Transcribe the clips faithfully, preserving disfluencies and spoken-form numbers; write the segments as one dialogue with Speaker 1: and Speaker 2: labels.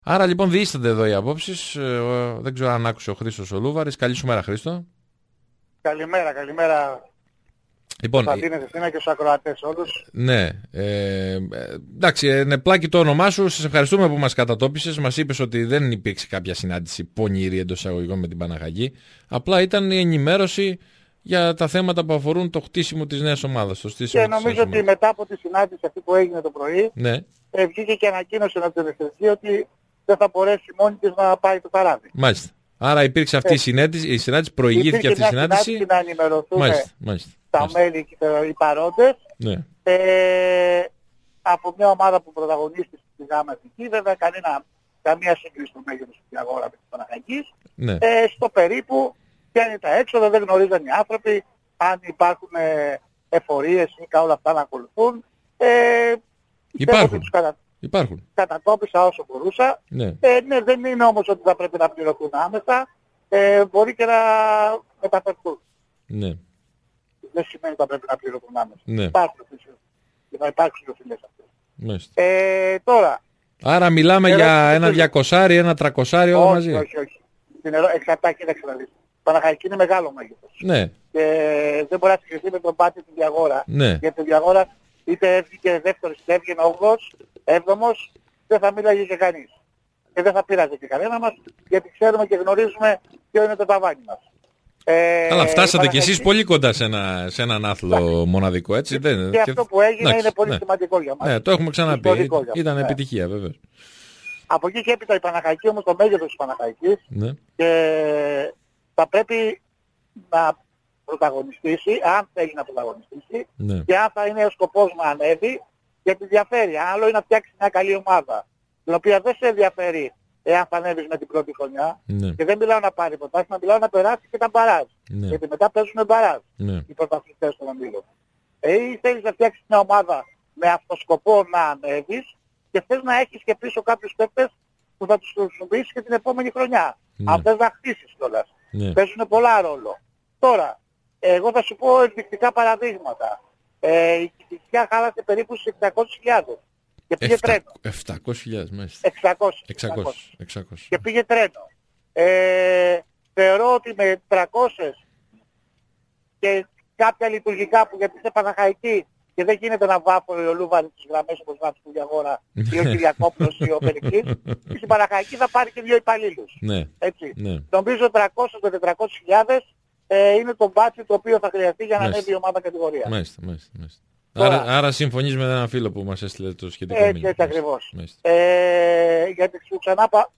Speaker 1: Άρα λοιπόν διείστανται εδώ οι απόψεις. Ε, δεν ξέρω αν άκουσε ο Χρήστος ο Λούβαρης. Καλή σου μέρα, Χρήστο.
Speaker 2: Καλημέρα, καλημέρα.
Speaker 1: Λοιπόν,
Speaker 2: Κωνσταντίνε, εσένα και στους ακροατές όλους.
Speaker 1: Ναι, ε, εντάξει, είναι πλάκι το όνομά σου. Σας ευχαριστούμε που μας κατατόπισες. Μας είπες ότι δεν υπήρξε κάποια συνάντηση πονηρή εντός εισαγωγικών με την Παναχαϊκή. Απλά ήταν η ενημέρωση για τα θέματα που αφορούν το χτίσιμο της νέας ομάδας.
Speaker 2: Και νομίζω ότι μετά από τη συνάντηση αυτή που έγινε το πρωί,
Speaker 1: ναι.
Speaker 2: ε, βγήκε και ανακοίνωσε από την Ευθερική ότι δεν θα μπορέσει μόνη της να πάει το καράβι.
Speaker 1: Μάλιστα. Άρα υπήρξε αυτή ε, η συνάντηση, η συνάντηση προηγήθηκε αυτή η συνάντηση.
Speaker 2: Υπήρχε να ενημερωθούν
Speaker 1: μάλιστα, μάλιστα,
Speaker 2: τα
Speaker 1: μάλιστα.
Speaker 2: μέλη και οι παρόντες.
Speaker 1: Ναι.
Speaker 2: Ε, από μια ομάδα που πρωταγωνίστησε στη Γάμα Εθνική, βέβαια κανένα, καμία σύγκριση στο μέγεθος της αγορά με της Παναχαϊκής.
Speaker 1: Ναι.
Speaker 2: Ε, στο περίπου, ποια είναι τα έξοδα, δεν γνωρίζαν οι άνθρωποι, αν υπάρχουν ε, εφορίες ή όλα αυτά να ακολουθούν. Ε,
Speaker 1: υπάρχουν.
Speaker 2: Τους κατα...
Speaker 1: υπάρχουν.
Speaker 2: Κατατόπισα όσο μπορούσα.
Speaker 1: Ναι.
Speaker 2: Ε, ναι, δεν είναι όμως ότι θα πρέπει να πληρωθούν άμεσα. Ε, μπορεί και να μεταφερθούν.
Speaker 1: Ναι.
Speaker 2: Δεν σημαίνει ότι θα πρέπει να πληρωθούν άμεσα.
Speaker 1: Ναι.
Speaker 2: Υπάρχουν και θα υπάρξουν οι οφειλές αυτές.
Speaker 1: Ε,
Speaker 2: τώρα.
Speaker 1: Άρα μιλάμε ε, για ε, ένα διακοσάρι, ένα τρακοσάρι όλα μαζί.
Speaker 2: Όχι, όχι. Εξαρτάται, κοίταξε να δεις. Η Παναχαϊκή είναι μεγάλο μέγεθος.
Speaker 1: Ναι.
Speaker 2: Και δεν μπορεί να συγκριθεί με τον πάτη του Διαγόρα.
Speaker 1: Ναι.
Speaker 2: Γιατί ο Διαγόρα είτε έβγαινε δεύτερος είτε έβγαινε όγδοος, έβδομος, δεν θα μίλαγε και κανείς. Και δεν θα πειράζει και κανένα μας, γιατί ξέρουμε και γνωρίζουμε ποιο είναι το ταβάνι μας. Ε,
Speaker 1: Αλλά φτάσατε κι εσείς πολύ κοντά σε, ένα, σε έναν άθλο μοναδικό, έτσι.
Speaker 2: Και,
Speaker 1: δεν,
Speaker 2: και αυτό που έγινε
Speaker 1: ναι,
Speaker 2: είναι πολύ
Speaker 1: ναι.
Speaker 2: σημαντικό για μας.
Speaker 1: Ναι, το έχουμε ξαναπεί. Ήταν
Speaker 2: ναι.
Speaker 1: επιτυχία, βέβαια.
Speaker 2: Από εκεί και έπειτα η Παναχαϊκή, όμως το μέγεθος της Παναχαϊκής,
Speaker 1: ναι.
Speaker 2: και θα πρέπει να πρωταγωνιστήσει, αν θέλει να πρωταγωνιστήσει,
Speaker 1: ναι.
Speaker 2: και αν θα είναι ο σκοπός να ανέβει, γιατί διαφέρει. Άλλο είναι να φτιάξει μια καλή ομάδα, την οποία δεν σε ενδιαφέρει εάν θα ανέβεις με την πρώτη χρονιά,
Speaker 1: ναι.
Speaker 2: και δεν μιλάω να πάρει πρωτάθλημα, μιλάω να περάσει και τα μπαράζ.
Speaker 1: Ναι.
Speaker 2: Γιατί μετά παίζουν μπαράζ
Speaker 1: ναι.
Speaker 2: οι πρωταθλητές των ομίλων. Ε, ή θέλεις να φτιάξεις μια ομάδα με αυτό σκοπό να ανέβεις και θες να έχεις και πίσω κάποιους παίκτες που θα τους χρησιμοποιήσεις και την επόμενη χρονιά.
Speaker 1: Ναι.
Speaker 2: Αν θες να χτίσεις κιόλας.
Speaker 1: Ναι.
Speaker 2: Παίζουν πολλά ρόλο. Τώρα, εγώ θα σου πω ενδεικτικά παραδείγματα. Ε, η Κηφισιά χάλασε περίπου στις εξακόσιες χιλιάδες και πήγε τρένο.
Speaker 1: επτακόσιες χιλιάδες μάλιστα.
Speaker 2: εξακόσιες.
Speaker 1: εξακόσιες. εξακόσιες.
Speaker 2: Και πήγε τρένο. Ε, θεωρώ ότι με τριακόσιες και κάποια λειτουργικά που γιατί είσαι Παναχαϊκή και δεν γίνεται να βάφω ο Λούβαρης τις γραμμές όπως βάφει του Διαγόρα ή ο Κυριακόπουλος ή ο Περικτής, στην Παναχαϊκή θα πάρει και δύο υπαλλήλους.
Speaker 1: Ναι.
Speaker 2: Έτσι.
Speaker 1: Ναι.
Speaker 2: Νομίζω τριακόσιες με τετρακόσιες χιλιάδες ε, είναι το μπάτσι το οποίο θα χρειαστεί για να
Speaker 1: Μάλιστα.
Speaker 2: ανέβει η ομάδα κατηγορία.
Speaker 1: Μάλιστα, μάλιστα, μάλιστα.
Speaker 2: Τώρα,
Speaker 1: άρα, άρα συμφωνείς με έναν φίλο που μας έστειλε το σχετικό
Speaker 2: έτσι,
Speaker 1: μήνυμα.
Speaker 2: έτσι ακριβώς. Ε, γιατί σου ξανά πα,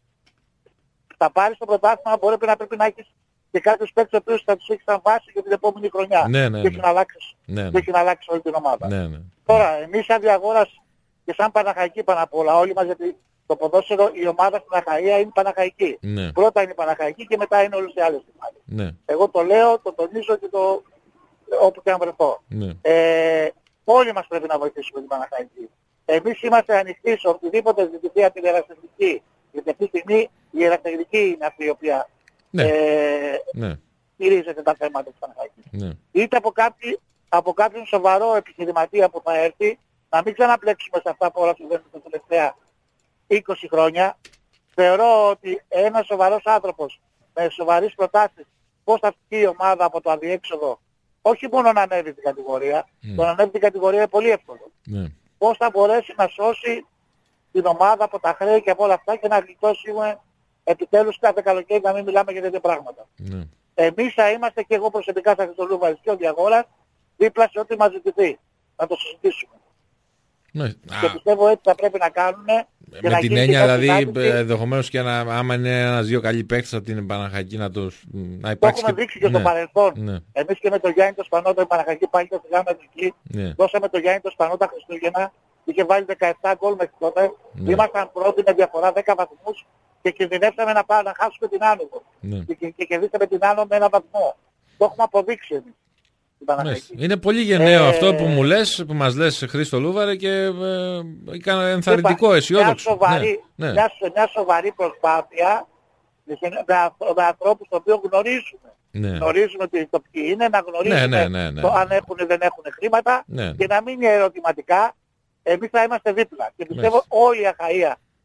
Speaker 2: θα πάρεις το πρωτάθλημα, μπορεί να πρέπει να έχεις και κάποιους παίκτες οποίους θα τους έχεις σαν βάση για την επόμενη χρονιά.
Speaker 1: Ναι, ναι,
Speaker 2: και
Speaker 1: ναι.
Speaker 2: έχει να αλλάξεις,
Speaker 1: Ναι, ναι.
Speaker 2: να αλλάξεις όλη την ομάδα.
Speaker 1: Ναι, ναι.
Speaker 2: Τώρα, εμείς σαν Διαγόρας και σαν Παναχαϊκή πάνω απ' όλα, όλοι μας, γιατί το ποδόσφαιρο, η ομάδα στην Αχαΐα είναι Παναχαϊκή.
Speaker 1: Ναι.
Speaker 2: Πρώτα είναι η Παναχαϊκή και μετά είναι όλες οι άλλες ομάδες.
Speaker 1: Ναι.
Speaker 2: Εγώ το λέω, το τονίζω και το όπου και αν βρεθώ.
Speaker 1: Ναι.
Speaker 2: Ε, όλοι μας πρέπει να βοηθήσουμε την Παναχαϊκή. Εμείς είμαστε ανοιχτοί σε οτιδήποτε ζητηθεί από την Ιεραστεχνική. Γιατί αυτή τη στιγμή η Ιεραστεχνική είναι αυτή η οποία
Speaker 1: Ναι.
Speaker 2: ε,
Speaker 1: Ναι.
Speaker 2: στηρίζεται τα θέματα της Παναχαϊκής.
Speaker 1: Ναι.
Speaker 2: Είτε από, κάποι, από κάποιον σοβαρό επιχειρηματία που θα έρθει, να μην ξαναπλέξουμε σε αυτά που όλα συμβαίνουν τα τελευταία είκοσι χρόνια. Θεωρώ ότι ένας σοβαρός άνθρωπος με σοβαρές προτάσεις πώς θα φύγει η ομάδα από το αδιέξοδο, όχι μόνο να ανέβει την κατηγορία,
Speaker 1: Mm.
Speaker 2: το να ανέβει την κατηγορία είναι πολύ εύκολο.
Speaker 1: Ναι.
Speaker 2: Πώς θα μπορέσει να σώσει την ομάδα από τα χρέη και από όλα αυτά και να γλιτώσουμε επιτέλους κάθε καλοκαίρι να μην μιλάμε για τέτοια πράγματα.
Speaker 1: Ναι.
Speaker 2: Εμείς θα είμαστε και εγώ προσωπικά σαν Χρυστολούβαρης και ο Διαγόρας δίπλα σε ό,τι μας ζητηθεί. Να το συζητήσουμε.
Speaker 1: Ναι.
Speaker 2: Και πιστεύω έτσι θα πρέπει να κάνουμε. Και
Speaker 1: Με
Speaker 2: να
Speaker 1: την
Speaker 2: γίνει
Speaker 1: έννοια
Speaker 2: και
Speaker 1: δηλαδή
Speaker 2: συνάντηση.
Speaker 1: ενδεχομένως και να, άμα είναι ένας δύο καλοί παίκτες από την Παναχαϊκή να, το, να
Speaker 2: Το
Speaker 1: υπάρξει.
Speaker 2: έχουμε δείξει και στο
Speaker 1: ναι.
Speaker 2: παρελθόν.
Speaker 1: Ναι.
Speaker 2: Εμείς και με τον Γιάννη το Σπανότα, η Παναχαϊκή πάλι το φυγάμε εκεί.
Speaker 1: Ναι.
Speaker 2: Δώσαμε τον Γιάννη το Σπανότα Χριστούγεννα. Είχε βάλει δεκαεπτά γκολ μέχρι τότε.
Speaker 1: Ναι.
Speaker 2: Ήμασταν πρώτοι με διαφορά δέκα βαθμούς και κινδυνεύσαμε να, πάμε, να χάσουμε την άνοδο.
Speaker 1: Ναι.
Speaker 2: Και, και, και κερδίσαμε την άνοδο με ένα βαθμό. Το έχουμε αποδείξει εμείς.
Speaker 1: Μάλιστα. Είναι πολύ γενναίο
Speaker 2: Ε,
Speaker 1: αυτό που μου λες, που μας λες Χρήστο Λούβαρε και ε, ήταν ενθαρρυντικό, αισιόδοξο.
Speaker 2: Μια σοβαρή,
Speaker 1: ναι, ναι.
Speaker 2: μια, μια σοβαρή προσπάθεια με, με, με ανθρώπους το οποίο γνωρίζουμε.
Speaker 1: Ναι.
Speaker 2: Γνωρίζουμε ότι το ποιοι είναι, να γνωρίζουμε
Speaker 1: Ναι, ναι, ναι, ναι.
Speaker 2: το αν έχουν ή δεν έχουν χρήματα
Speaker 1: Ναι.
Speaker 2: και να μην είναι ερωτηματικά. Εμείς θα είμαστε δίπλα. Και πιστεύω
Speaker 1: Μάλιστα.
Speaker 2: όλη η Αχαΐα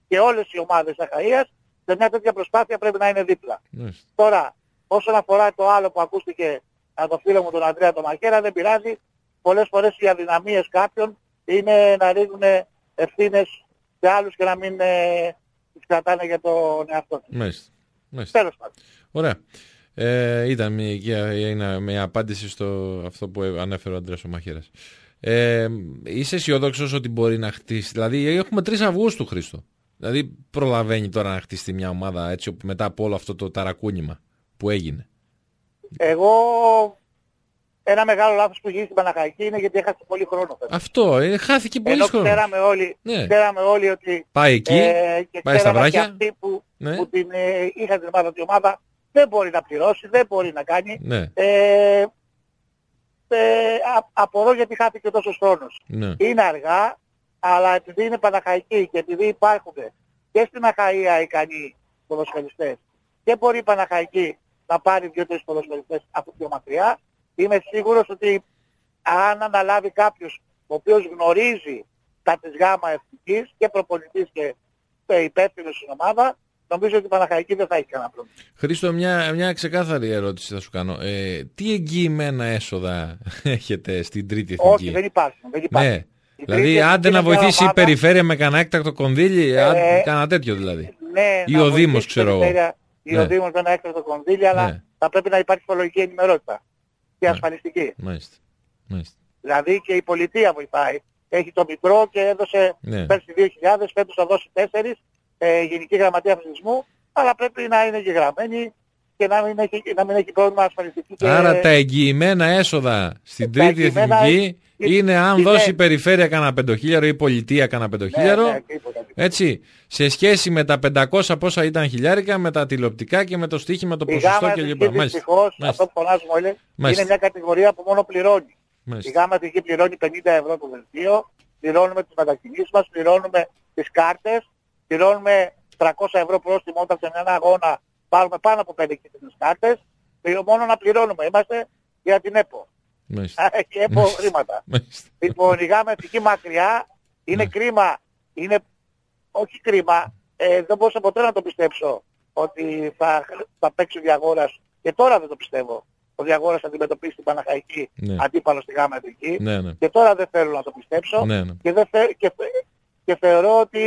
Speaker 2: και όλες οι ομάδες Αχαΐας σε μια τέτοια προσπάθεια πρέπει να είναι δίπλα.
Speaker 1: Mm.
Speaker 2: Τώρα, όσον αφορά το άλλο που ακούστηκε από το φίλο μου τον Ανδρέα τον Μαχαίρα, δεν πειράζει. Πολλές φορές οι αδυναμίες κάποιων είναι να ρίχνουν ευθύνες σε άλλους και να μην ε, τις κρατάνε για τον εαυτό τους.
Speaker 1: Μάλιστα. Μάλιστα.
Speaker 2: Τέλος πάντων.
Speaker 1: Ωραία. Ε, ήταν μια, μια απάντηση στο αυτό που ανέφερε ο Ανδρέας ο Μαχαίρας. Ε, είσαι αισιόδοξος ότι μπορεί να χτίσει? Δηλαδή έχουμε τρεις Αυγούστου, Χρήστο. Δηλαδή προλαβαίνει τώρα να χτίσει μια ομάδα έτσι μετά από όλο αυτό το ταρακούνημα που έγινε?
Speaker 2: Εγώ ένα μεγάλο λάθος που γίνει στην Παναχαϊκή είναι γιατί έχασε πολύ χρόνο.
Speaker 1: Αυτό, ε, χάθηκε πολύ χρόνο.
Speaker 2: Ενώ ξέραμε όλοι,
Speaker 1: ναι.
Speaker 2: ξέραμε όλοι ότι
Speaker 1: πάει εκεί,
Speaker 2: ε, και
Speaker 1: πάει στα βράχια.
Speaker 2: Και αυτοί που,
Speaker 1: ναι.
Speaker 2: που την ε, είχαν την ομάδα, η ομάδα δεν μπορεί να πληρώσει, δεν μπορεί να κάνει.
Speaker 1: Ναι.
Speaker 2: Ε, ε, α, απορώ γιατί χάθηκε τόσος χρόνος.
Speaker 1: Ναι.
Speaker 2: Είναι αργά, αλλά επειδή είναι Παναχαϊκή και επειδή υπάρχουν και στην Αχαΐα ικανοί ποδοσφαιριστές και μπορεί η Παναχαϊκή να πάρει δύο-τρεις ποδοσφαιριστές από πιο μακριά, είμαι σίγουρος ότι αν αναλάβει κάποιος ο οποίος γνωρίζει τα της γάμα εθνικής και προπονητής και υπεύθυνος στην ομάδα, νομίζω ότι η Παναχαϊκή δεν θα έχει κανένα πρόβλημα.
Speaker 1: Χρήστο, μια, μια ξεκάθαρη ερώτηση θα σου κάνω. Ε, τι εγγυημένα έσοδα έχετε στην τρίτη εθνική?
Speaker 2: Όχι, δεν υπάρχουν. Δεν υπάρχουν.
Speaker 1: Ναι. Δηλαδή, άντε να βοηθήσει ομάδα, η περιφέρεια με κανένα έκτακτο κονδύλι, ε, άντε, κανένα τέτοιο δηλαδή.
Speaker 2: Ναι,
Speaker 1: ή ο Δήμος, ξέρω εγώ.
Speaker 2: Ή ναι. ο Δήμος με ένα έκτακτο κονδύλι, αλλά ναι. θα πρέπει να υπάρχει φορολογική ενημερότητα και ναι. ασφαλιστική.
Speaker 1: Μάλιστα. Μάλιστα.
Speaker 2: Δηλαδή και η πολιτεία βοηθάει. Έχει το μικρό και έδωσε ναι. πέρσι δύο χιλιάδες, φέτος θα δώσει τέσσερις, ε, Γενική Γραμματεία Αθλητισμού, αλλά πρέπει να είναι εγγεγραμμένη και να μην έχει, να μην έχει πρόβλημα ασφαλιστική.
Speaker 1: Άρα
Speaker 2: και...
Speaker 1: τα εγγυημένα έσοδα στην τρίτη εθνική είναι αν είναι... δώσει η περιφέρεια κανένα πεντοχίλιαρο ή η πολιτεία κανένα πεντοχίλιαρο. Ναι, ναι, τίποτα, τίποτα. Έτσι, σε σχέση με τα πεντακόσια πόσα ήταν χιλιάρικα, με τα τηλεοπτικά και με το στοίχημα, το ποσοστό κλπ.
Speaker 2: Δυστυχώς, αυτό που φωνάζουμε όλοι, είναι μια κατηγορία που μόνο πληρώνει. Μάλιστα. Η γάμα εθνική πληρώνει πενήντα ευρώ το δελτίο, πληρώνουμε τις μετακινήσεις μας, πληρώνουμε τις κάρτες, πληρώνουμε τριακόσια ευρώ πρόστιμο όταν σε ένα αγώνα πάρουμε πάνω από πέντε κίτρινες κάρτες, μόνο να πληρώνουμε. Είμαστε για την ΕΠΟ. Έχει ΕΠΟ χρήματα. Λοιπόν, η γάμα εθνική μακριά είναι ναι. κρίμα, είναι όχι κρίμα, ε, δεν μπορούσα ποτέ να το πιστέψω ότι θα, θα παίξει ο Διαγόρας και τώρα δεν το πιστεύω. Ο Διαγόρας θα αντιμετωπίσει την Παναχαϊκή ναι. αντίπαλο στη γάμα εθνική
Speaker 1: ναι, ναι.
Speaker 2: και τώρα δεν θέλω να το πιστέψω
Speaker 1: ναι, ναι.
Speaker 2: Και, δεν θε, και, και θεωρώ ότι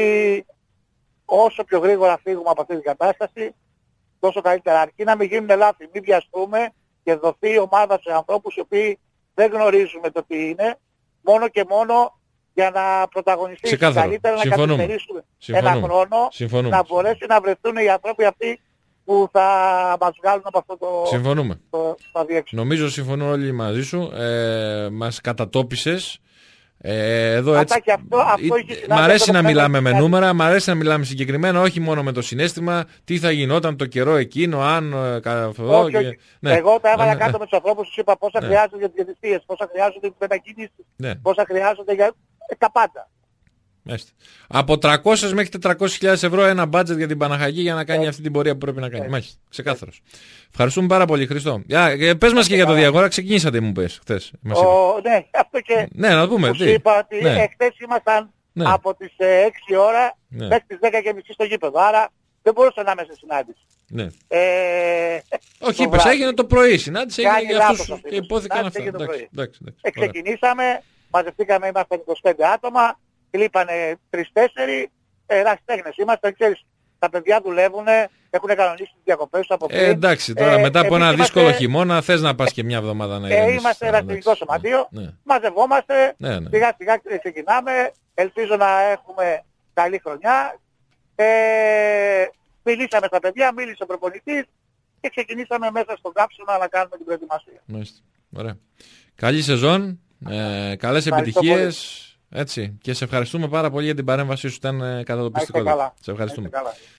Speaker 2: όσο πιο γρήγορα φύγουμε από αυτή την κατάσταση τόσο καλύτερα, αρκεί να μην γίνουν λάθη, μην βιαστούμε και δοθεί η ομάδα σε ανθρώπους οι οποίοι δεν γνωρίζουμε το τι είναι, μόνο και μόνο για να πρωταγωνιστεί καλύτερα, να καθυστερήσουμε ένα χρόνο,
Speaker 1: Συμφωνούμε.
Speaker 2: να μπορέσει να βρεθούν οι άνθρωποι αυτοί που θα μας βγάλουν από αυτό το,
Speaker 1: συμφωνούμε.
Speaker 2: το, το αδιέξοδο.
Speaker 1: Νομίζω συμφωνούν όλοι μαζί σου. Ε, μας κατατόπισες. Ε, εδώ έτσι,
Speaker 2: αυτό, αυτό
Speaker 1: μ' αρέσει να μιλάμε με νούμερα, μ' αρέσει να μιλάμε συγκεκριμένα, όχι μόνο με το συναίσθημα, τι θα γινόταν το καιρό εκείνο, αν...
Speaker 2: Όχι, και... όχι. Ναι. Εγώ τα έβαλα ναι, κάτω ναι. με τους ανθρώπους, τους είπα πόσα ναι. χρειάζονται για τις διαιτησίες, πόσα χρειάζονται για τις μετακινήσεις, ναι. πόσα χρειάζονται για ε, τα πάντα.
Speaker 1: Μάλιστα. Από τριακόσιες μέχρι τετρακόσιες χιλιάδες ευρώ ένα μπάτζετ για την Παναχαϊκή για να κάνει ε, αυτή την πορεία που πρέπει να κάνει. Ε, Μάλιστα, ξεκάθαρος. Ε. Ευχαριστούμε πάρα πολύ, Χριστό. Για, πες μας και για το Διαγόρα, ξεκινήσατε μου πες χθες.
Speaker 2: Ναι, αυτό και
Speaker 1: ναι, να δούμε.
Speaker 2: Σου είπα ότι
Speaker 1: ναι.
Speaker 2: χθες ήμασταν ναι. από τις έξι ώρα
Speaker 1: ναι.
Speaker 2: μέχρι τις δέκα και μισή στο γήπεδο, άρα δεν μπορούσα να είμαι σε συνάντηση.
Speaker 1: Ναι.
Speaker 2: Ε,
Speaker 1: όχι, είπες, έγινε το πρωί συνάντηση, έγινε για αυτούς και υπόθηκαν αυτά.
Speaker 2: Ξεκινήσαμε, μαζευτήκαμε, ήμασταν είκοσι πέντε άτομα, λείπανε τρεις τέσσερις, ερασιτέχνες είμαστε, ξέρεις, τα παιδιά δουλεύουν, έχουν κανονίσει τις διακοπές από πριν.
Speaker 1: Ε, εντάξει, τώρα ε, μετά από ένα είμαστε... δύσκολο χειμώνα θες να πας και μια εβδομάδα να
Speaker 2: ε, είμαστε ερασιτεχνικό σωματείο, ναι. μαζευόμαστε, ναι, ναι. σιγά σιγά ξεκινάμε, ελπίζω να έχουμε καλή χρονιά. Ε, μιλήσαμε στα παιδιά, μίλησε ο προπονητής και ξεκινήσαμε μέσα στον κάψονα να κάνουμε την προετοιμασία.
Speaker 1: Μάλιστα. Ωραία. Καλή σεζόν, ε, καλές επιτυχίες. Έτσι. Και σε ευχαριστούμε πάρα πολύ για την παρέμβασή σου. Ήταν κατατοπιστικό.
Speaker 2: Σε
Speaker 1: ευχαριστούμε.